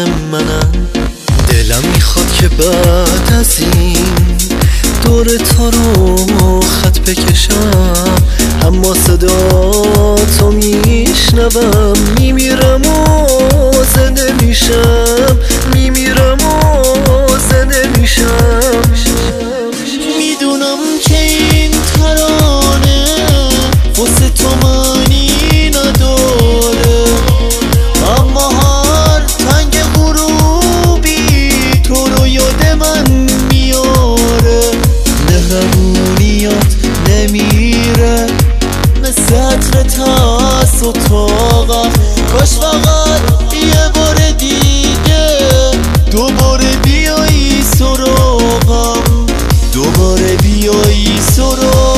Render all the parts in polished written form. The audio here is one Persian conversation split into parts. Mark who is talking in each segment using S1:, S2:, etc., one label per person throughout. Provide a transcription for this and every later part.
S1: منم. دلم میخواد که بعد از این دور تو رو خط بکشم، اما صدا تو میشنوم، میمیرم و زنده میشم، میمیرم و زنده میشم. میدونم که این ترانه واسه تو معنی نداره، اما هر تنگ غروبی تو رو یاد من میاره. مهربونیات نمیره مثل عطر تاس و طاقم، کاش فقط یه بار دیگه دوباره بیایی سراغم، دوباره بیایی سراغم.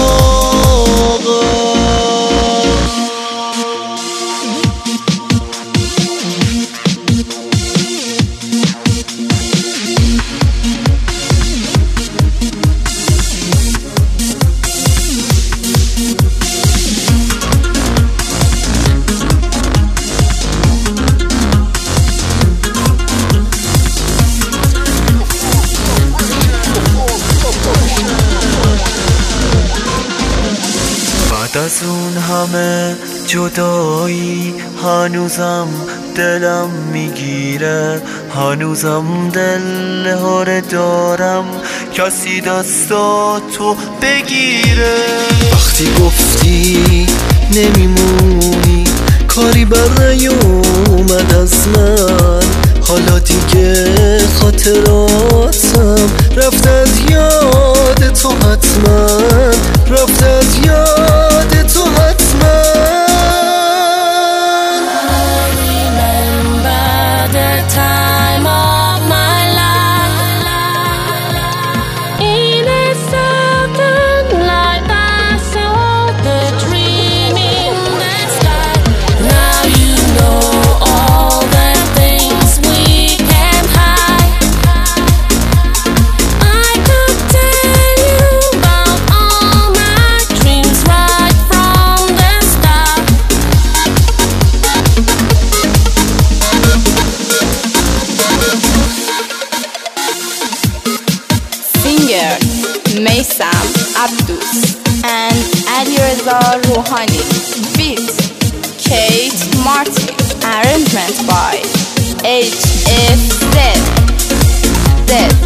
S1: از اون همه جدایی هنوزم دلم میگیره، هنوزم دلهاره دارم کسی دستاتو بگیره. وقتی گفتی نمیمونی کاری بر نیومد از من، حالا دیگه خاطراتم رفت از یاد تو حتما، رفت از یاد تو حتما.
S2: Maysam Abdus and Alireza Rouhani. Beat Kate Martin. Arrangement by HFZ.